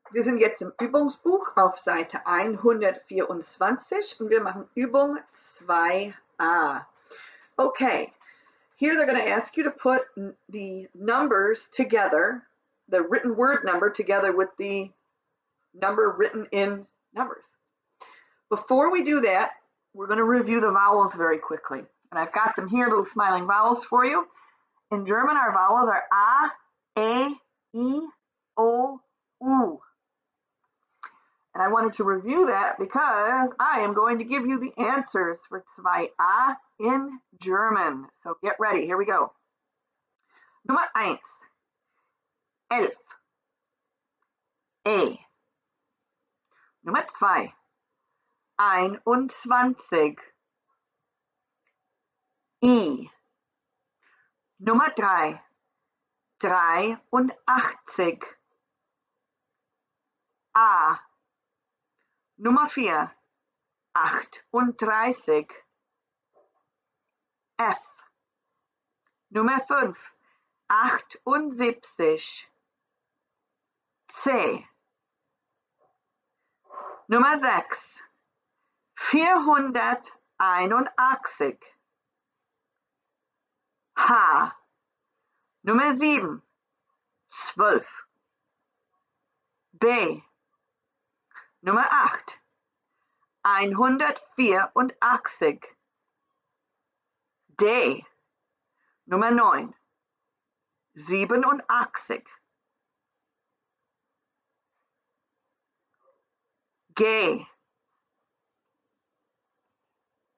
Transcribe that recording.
Wir sind jetzt im Übungsbuch auf Seite 124 und wir machen Übung 2a. Okay, here they're going to ask you to put the numbers together, the written word number together with the number written in numbers. Before we do that, we're going to review the vowels very quickly. And I've got them here, little smiling vowels for you. In German, our vowels are A, E, I, O, U. And I wanted to review that because I am going to give you the answers for 2a in German. So get ready. Here we go. Nummer 1. 11. E. Nummer 2. 21. I. Nummer 3. 83. A. Nummer 4. 38. F. Nummer 5. 78. C. Nummer 6. 481. H. Nummer 7. 12. B. Nummer 8. 184. D. Nummer 9. 87. G.